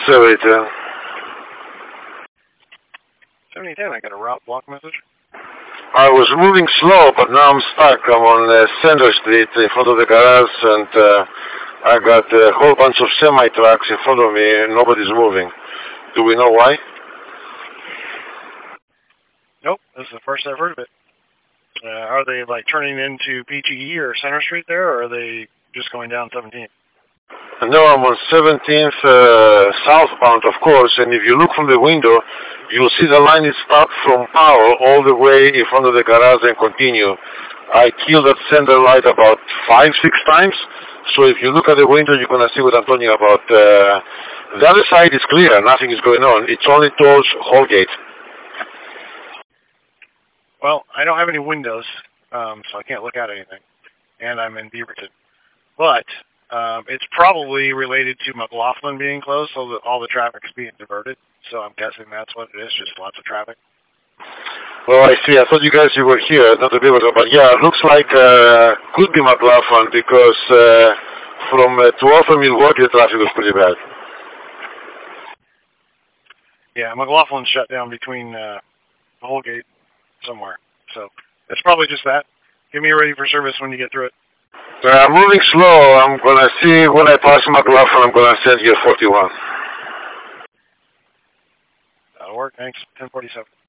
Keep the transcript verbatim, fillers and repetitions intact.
seventy ten. seventy ten, I got a route block message. I was moving slow, but now I'm stuck. I'm on uh, Center Street in front of the garage, and uh, I got a whole bunch of semi-trucks in front of me, and nobody's moving. Do we know why? Nope, this is the first I've heard of it. Uh, are they like turning into P T E or Center Street there, or are they just going down seventeenth? No, I'm on seventeenth uh, southbound, of course, and if you look from the window, you'll see the line is start from Powell all the way in front of the garage and continue. I killed that center light about five, six times, so if you look at the window, you're going to see what I'm talking about. Uh, the other side is clear, nothing is going on. It's only towards Holgate. Well, I don't have any windows, um, so I can't look out anything, and I'm in Beaverton. But um, it's probably related to McLaughlin being closed, so that all the traffic's being diverted. So I'm guessing that's what it is, just lots of traffic. Well, I see. I thought you guys you were here, not to be able to, but yeah, it looks like uh, could be McLaughlin because uh, from uh, twelve from Milwaukee, the traffic was pretty bad. Yeah, McLaughlin's shut down between uh, Holgate somewhere. So it's probably just that. Get me ready for service when you get through it. Uh, I'm moving slow. I'm going to see when I pass McLaughlin, I'm going to send you a forty-one. That'll work. Thanks. ten forty-seven.